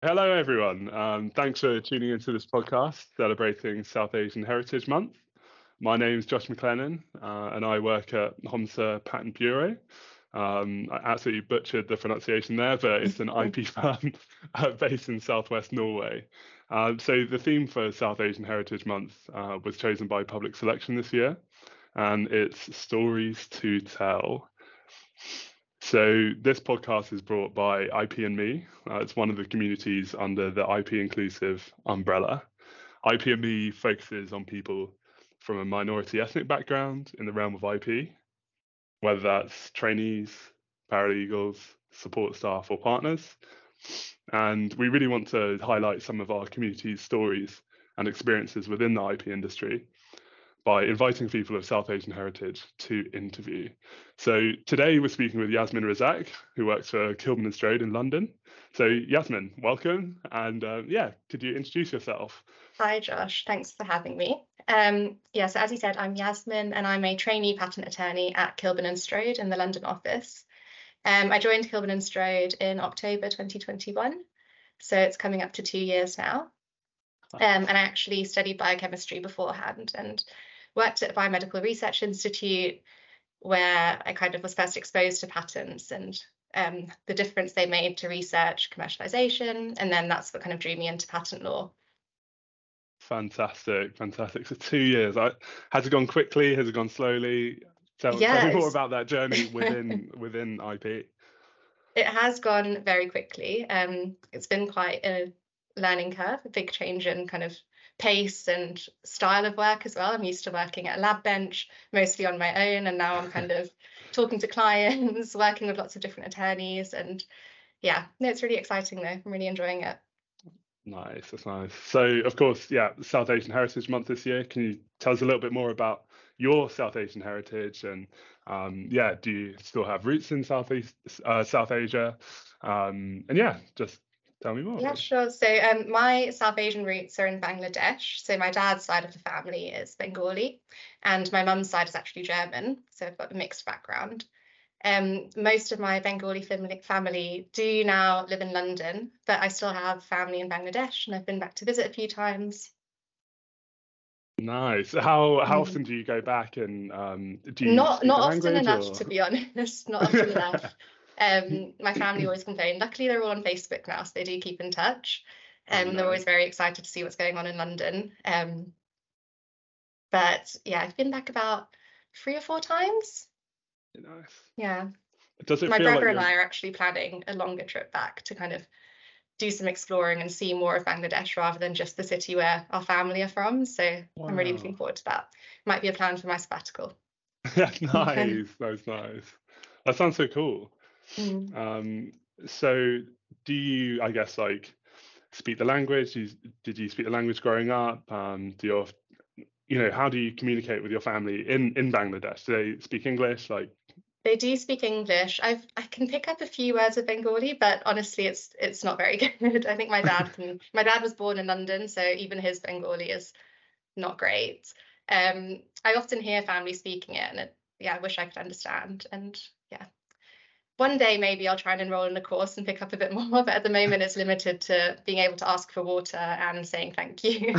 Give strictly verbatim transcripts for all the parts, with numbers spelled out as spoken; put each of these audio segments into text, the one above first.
Hello, everyone. Um, thanks for tuning into this podcast celebrating South Asian Heritage Month. My name is Josh McLennan, uh, and I work at Homsa Patent Bureau. Um, I absolutely butchered the pronunciation there, but it's an I P firm uh, based in southwest Norway. Um, so the theme for South Asian Heritage Month uh, was chosen by public selection this year, and it's stories to tell. So this podcast is brought by I P and Me. Uh, it's one of the communities under the I P Inclusive umbrella. I P and Me focuses on people from a minority ethnic background in the realm of I P, whether that's trainees, paralegals, support staff, or partners. And we really want to highlight some of our community's stories and experiences within the I P industry by inviting people of South Asian heritage to interview. So today we're speaking with Yasmin Razak, who works for Kilburn and Strode in London. So Yasmin, welcome. And uh, yeah, could you introduce yourself? Hi, Josh. Thanks for having me. Um, yeah, so as you said, I'm Yasmin and I'm a trainee patent attorney at Kilburn and Strode in the London office. Um, I joined Kilburn and Strode in October twenty twenty-one, so it's coming up to two years now. Um, and I actually studied biochemistry beforehand and worked at a biomedical research institute where I kind of was first exposed to patents and um, the difference they made to research commercialization. And then that's what kind of drew me into patent law. Fantastic, fantastic. So two years. I, has it gone quickly? Has it gone slowly? Tell, tell me more Yes. about that journey within within I P. It has gone very quickly. Um, it's been quite a learning curve, a big change in kind of pace and style of work as well. I'm used to working at a lab bench, mostly on my own, and now I'm kind of talking to clients, working with lots of different attorneys, and yeah, no, it's really exciting though. I'm really enjoying it. Nice, that's nice. So, of course, yeah, South Asian Heritage Month this year. Can you tell us a little bit more about your South Asian heritage? And um, yeah, do you still have roots in Southeast uh, South Asia? Um, and yeah, just tell me more. Yeah, Really. sure. So um, my South Asian roots are in Bangladesh. So my dad's side of the family is Bengali, and my mum's side is actually German. So I've got a mixed background. Um, most of my Bengali family, family do now live in London, but I still have family in Bangladesh, and I've been back to visit a few times. Nice. How how Mm. often do you go back, and um, do you Not speak not the often language enough, or? to be honest. Not often enough. Um, my family always complain. Luckily, they're all on Facebook now, so they do keep in touch. Oh, Um, they're always nice. very excited to see what's going on in London. Um, but yeah, I've been back about three or four times. Nice. Yeah. Does it My feel like brother and you're? I are actually planning a longer trip back to kind of do some exploring and see more of Bangladesh rather than just the city where our family are from. So I'm really looking Wow. forward to that. Might be a plan for my sabbatical. Nice, nice, nice. That sounds so cool. Mm. Um, so do you, I guess, like speak the language? You, did you speak the language growing up? Um, do your, you know, how do you communicate with your family in in Bangladesh? Do they speak English? Like, They do speak English. I've I can pick up a few words of Bengali, but honestly, it's it's not very good. I think my dad can. My dad was born in London, so even his Bengali is not great. Um, I often hear family speaking it, and it, yeah, I wish I could understand. And yeah, one day maybe I'll try and enroll in a course and pick up a bit more, but at the moment it's limited to being able to ask for water and saying thank you.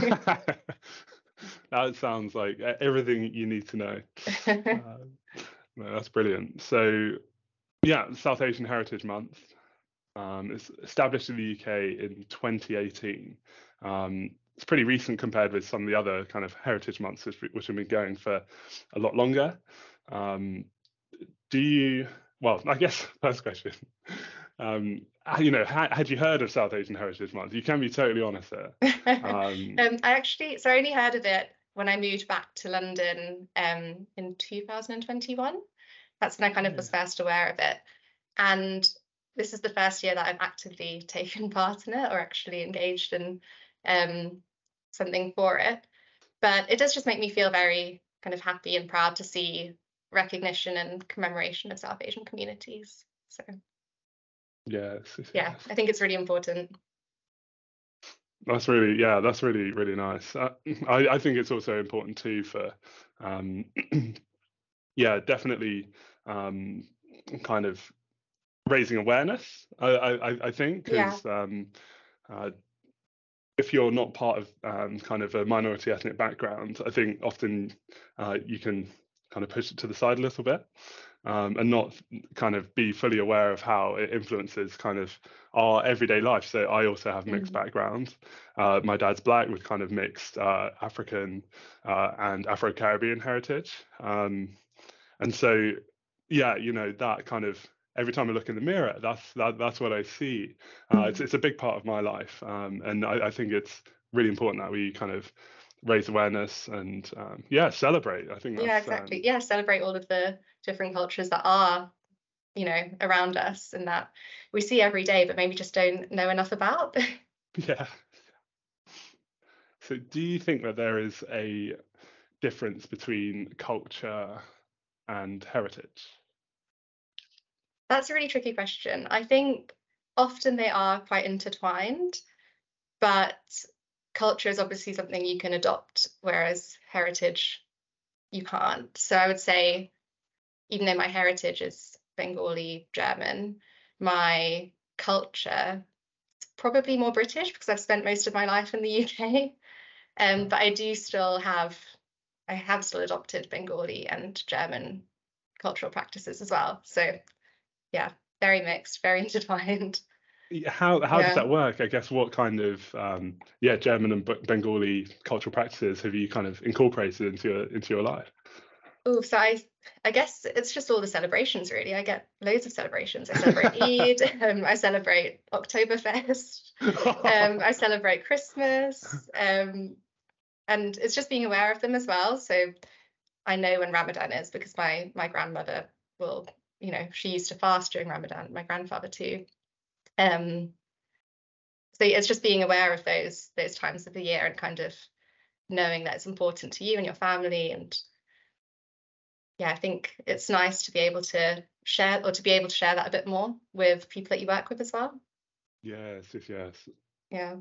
that sounds like e- everything you need to know. Uh, no, that's brilliant. So, yeah, South Asian Heritage Month. Um, it's established in the U K in twenty eighteen. Um, it's pretty recent compared with some of the other kind of heritage months which, which have been going for a lot longer. Um, do you? Well, I guess first question. Um, you know, ha, had you heard of South Asian Heritage Month? You can be totally honest there. Um, um, I actually, so I only heard of it when I moved back to London um, in two thousand twenty-one. That's when I kind of yeah. was first aware of it. And this is the first year that I've actively taken part in it or actually engaged in um, something for it. But it does just make me feel very kind of happy and proud to see recognition and commemoration of South Asian communities. So Yes, yeah, yes. I think it's really important. That's really, yeah, that's really, really nice. Uh, I, I think it's also important too for, um, yeah, definitely um, kind of raising awareness. I, I, I think Yeah. because um, uh, if you're not part of um, kind of a minority ethnic background, I think often uh, you can kind of push it to the side a little bit, um, and not kind of be fully aware of how it influences kind of our everyday life. So I also have mixed Mm. background. Uh, my dad's black with kind of mixed uh, African uh, and Afro-Caribbean heritage. Um, and so, yeah, you know, that kind of every time I look in the mirror, that's that, that's what I see. Uh, it's Mm. it's a big part of my life, um, and I, I think it's really important that we kind of raise awareness and um, yeah, celebrate. I think Yeah, that's um, exactly. Yeah, celebrate all of the different cultures that are, you know, around us and that we see every day, but maybe just don't know enough about. yeah. So, do you think that there is a difference between culture and heritage? That's a really tricky question. I think often they are quite intertwined, but culture is obviously something you can adopt, whereas heritage you can't. So I would say, even though my heritage is Bengali, German, my culture is probably more British because I've spent most of my life in the U K. Um, but I do still have, I have still adopted Bengali and German cultural practices as well. So yeah, very mixed, very intertwined. Yeah, How how does Yeah. that work? I guess what kind of um, yeah German and B- Bengali cultural practices have you kind of incorporated into your into your life? Oh, so I I guess it's just all the celebrations really. I get loads of celebrations. I celebrate Eid, um, I celebrate Oktoberfest, um, I celebrate Christmas, um, and it's just being aware of them as well. So I know when Ramadan is because my my grandmother will, you know, she used to fast during Ramadan, my grandfather too. Um, so it's just being aware of those those times of the year and kind of knowing that it's important to you and your family. And yeah, I think it's nice to be able to share or to be able to share that a bit more with people that you work with as well. Yes, yes, yes. Yeah.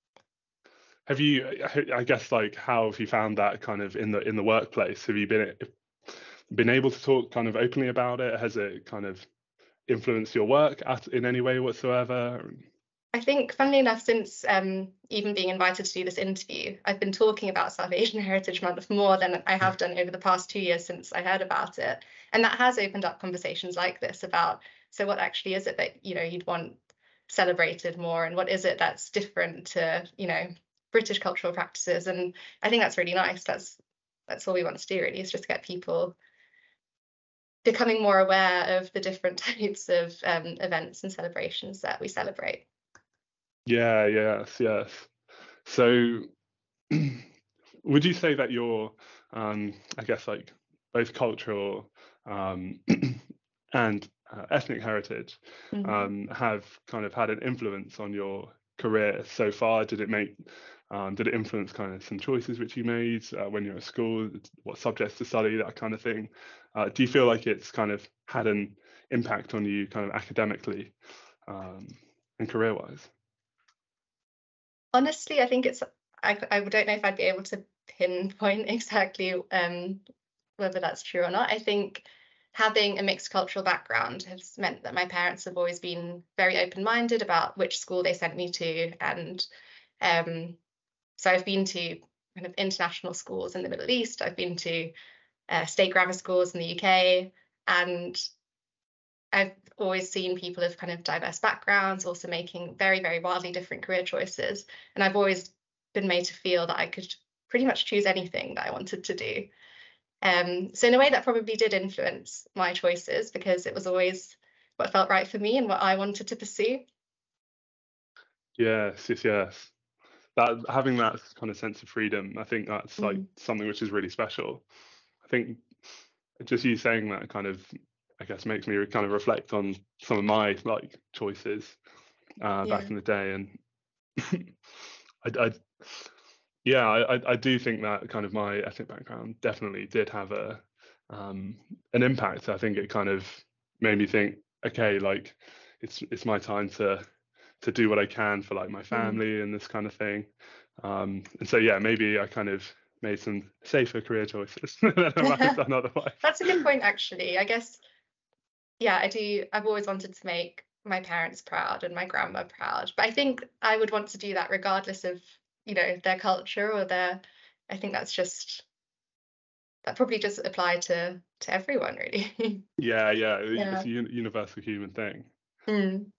Have you? I guess like how have you found that kind of in the in the workplace? Have you been been able to talk kind of openly about it? Has it kind of influenced your work at, in any way whatsoever? I think, funnily enough, since um, even being invited to do this interview, I've been talking about South Asian Heritage Month more than I have done over the past two years since I heard about it. And that has opened up conversations like this about, so what actually is it that, you know, you'd want celebrated more, and what is it that's different to, you know, British cultural practices? And I think that's really nice. That's that's all we want to do really, is just get people becoming more aware of the different types of um, events and celebrations that we celebrate. Yeah, yes, yes. So, would you say that your, um, I guess, like both cultural um, and uh, ethnic heritage Mhm. um, have kind of had an influence on your career so far? Did it make, um, did it influence kind of some choices which you made uh, when you were at school, what subjects to study, that kind of thing? Uh, do you feel like it's kind of had an impact on you kind of academically um, and career-wise? Honestly, I think it's, I, I don't know if I'd be able to pinpoint exactly um, whether that's true or not. I think having a mixed cultural background has meant that my parents have always been very open-minded about which school they sent me to. And um, so I've been to kind of international schools in the Middle East. I've been to uh, state grammar schools in the U K. And I've always seen people of kind of diverse backgrounds also making very, very wildly different career choices. And I've always been made to feel that I could pretty much choose anything that I wanted to do. Um, so in a way that probably did influence my choices because it was always what felt right for me and what I wanted to pursue. Yes, yes, yes. That having that kind of sense of freedom, I think that's like Mm. something which is really special. I think just you saying that kind of, I guess, makes me kind of reflect on some of my like choices uh, back Yeah. in the day, and I, I yeah, I, I do think that kind of my ethnic background definitely did have a um, an impact. I think it kind of made me think, okay, like it's it's my time to to do what I can for like my Mm. family and this kind of thing. Um, and so yeah, maybe I kind of made some safer career choices than I might have done otherwise. That's a good point, actually. I guess, yeah, I do. I've always wanted to make my parents proud and my grandma proud. But I think I would want to do that regardless of, you know, their culture or their, I think that's just, that probably just apply to to everyone really. Yeah, yeah, Yeah. it's a uni- universal human thing. Mm.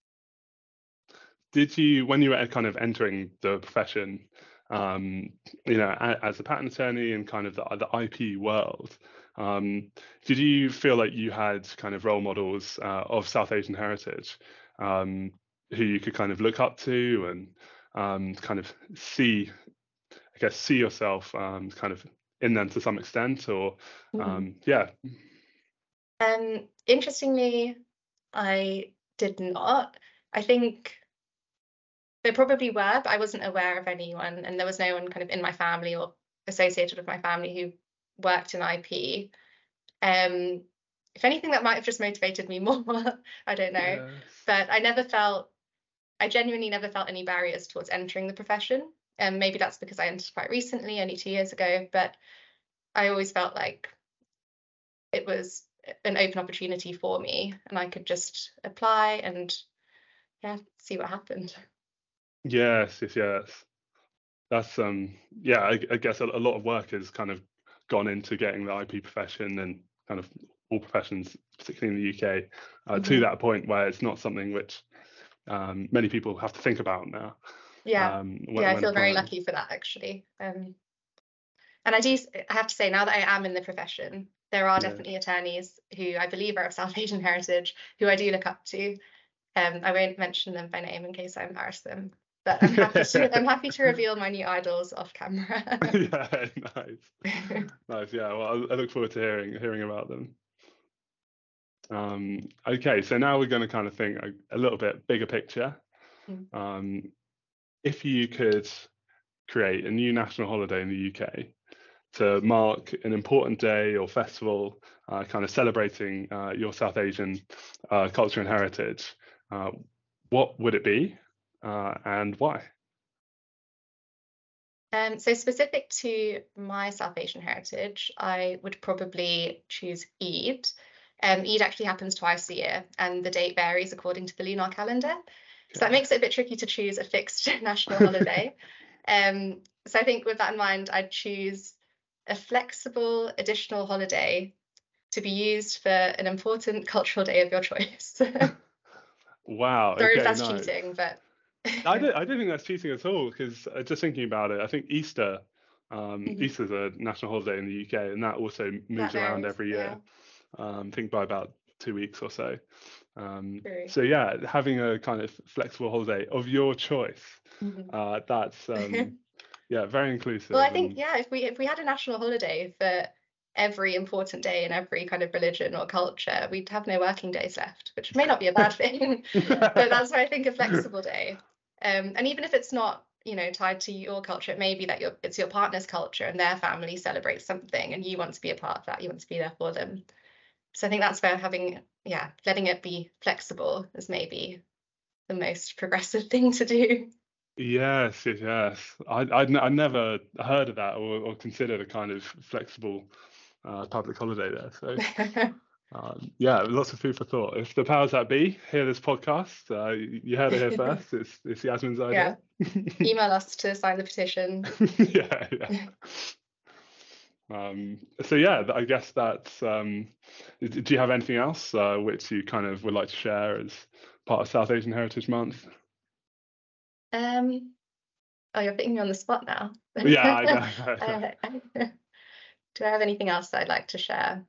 Did you, when you were kind of entering the profession, um, you know, a- as a patent attorney in kind of the, the I P world, um, did you feel like you had kind of role models uh, of South Asian heritage um, who you could kind of look up to and um, kind of see, I guess, see yourself um, kind of in them to some extent, or Mhm. um, yeah, Um, interestingly, I did not. I think there probably were, but I wasn't aware of anyone, and there was no one kind of in my family or associated with my family who worked in I P. Um, if anything, that might have just motivated me more. I don't know, yes, but I never felt, I genuinely never felt any barriers towards entering the profession. And maybe that's because I entered quite recently, only two years ago, but I always felt like it was an open opportunity for me and I could just apply and yeah, see what happened. yes, yes, yes. That's um yeah, I, I guess a, a lot of work has kind of gone into getting the I P profession and kind of all professions, particularly in the U K, uh, to Hmm. that point where it's not something which um, many people have to think about now Yeah, um, when, yeah, I when feel very applying. lucky for that actually. Um, and I do, I have to say, now that I am in the profession, there are Yeah. definitely attorneys who I believe are of South Asian heritage who I do look up to. Um, I won't mention them by name in case I embarrass them, but I'm happy to I'm happy to reveal my new idols off camera. Yeah, nice, nice. Yeah, well, I, I look forward to hearing hearing about them. Um, okay, so now we're going to kind of think a, a little bit bigger picture. Mm. Um, if you could create a new national holiday in the U K to mark an important day or festival, uh, kind of celebrating uh, your South Asian uh, culture and heritage, uh, what would it be uh, and why? Um, so specific to my South Asian heritage, I would probably choose Eid. Um, Eid actually happens twice a year, and the date varies according to the lunar calendar. So that Okay. makes it a bit tricky to choose a fixed national holiday. Um, so I think with that in mind, I'd choose a flexible additional holiday to be used for an important cultural day of your choice. Wow. Sorry if Okay. that's Nice. cheating, but I don't. I don't think that's cheating at all because uh, just thinking about it, I think Easter, um, Mhm. Easter's a national holiday in the U K, and that also That moves around varies. every Yeah, year. Um, I think by about two weeks or so. Um, true. so yeah, having a kind of flexible holiday of your choice, Mhm. uh, that's um, yeah, very Well, I inclusive think and yeah, if we if we had a national holiday for every important day in every kind of religion or culture, we'd have no working days left, which may not be a bad thing. But that's why I think a flexible day. Um, and even if it's not, you know, tied to your culture, it may be that your it's your partner's culture and their family celebrates something and you want to be a part of that, you want to be there for them. So I think that's where having, yeah, letting it be flexible is maybe the most progressive thing to do. yes, yes, yes. I I'd, n- I'd never heard of that or, or considered a kind of flexible uh, public holiday there. So um, yeah, lots of food for thought. If the powers that be hear this podcast, uh, you you heard it here first. It's it's Yasmin's Yeah, idea. email us to sign the petition. Yeah, yeah. Um, so yeah, th- I guess that's. Um, d- do you have anything else uh, which you kind of would like to share as part of South Asian Heritage Month? Um, oh, you're putting me on the spot now. Yeah, I know. I know. Uh, do I have anything else that I'd like to share?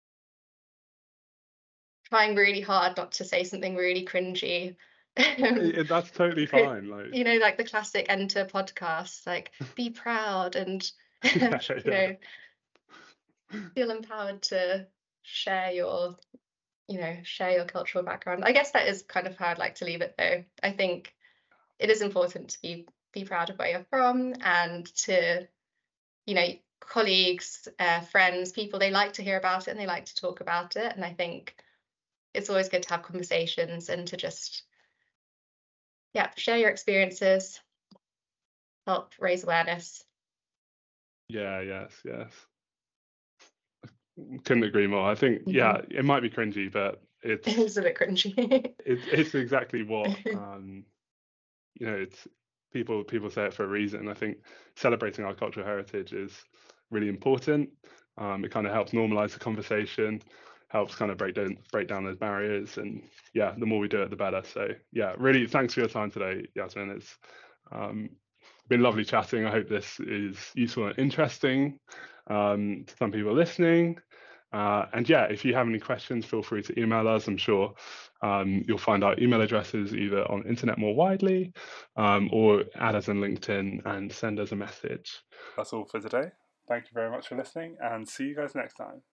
Trying really hard not to say something really cringy. Um, I- that's totally fine. Like, you know, like the classic enter podcast, like be proud and yeah, you know, feel empowered to share your, you know, share your cultural background. I guess that is kind of how I'd like to leave it though. I think it is important to be be proud of where you're from and to, you know, colleagues, uh, friends, people, they like to hear about it and they like to talk about it. And I think it's always good to have conversations and to just, yeah, share your experiences, help raise awareness. yeah, yes, yes. Couldn't agree more. I think, Hmm. yeah, it might be cringy, but it's It's a bit cringy. it's it's exactly what um, you know. It's people people say it for a reason. I think celebrating our cultural heritage is really important. Um, it kind of helps normalize the conversation, helps kind of break down break down those barriers, and yeah, the more we do it, the better. So yeah, really, thanks for your time today, Yasmin. It's um, been lovely chatting. I hope this is useful and interesting um, to some people listening. Uh, and yeah, if you have any questions, feel free to email us. I'm sure um, you'll find our email addresses either on internet more widely um, or add us on LinkedIn and send us a message. That's all for today. Thank you very much for listening, and see you guys next time.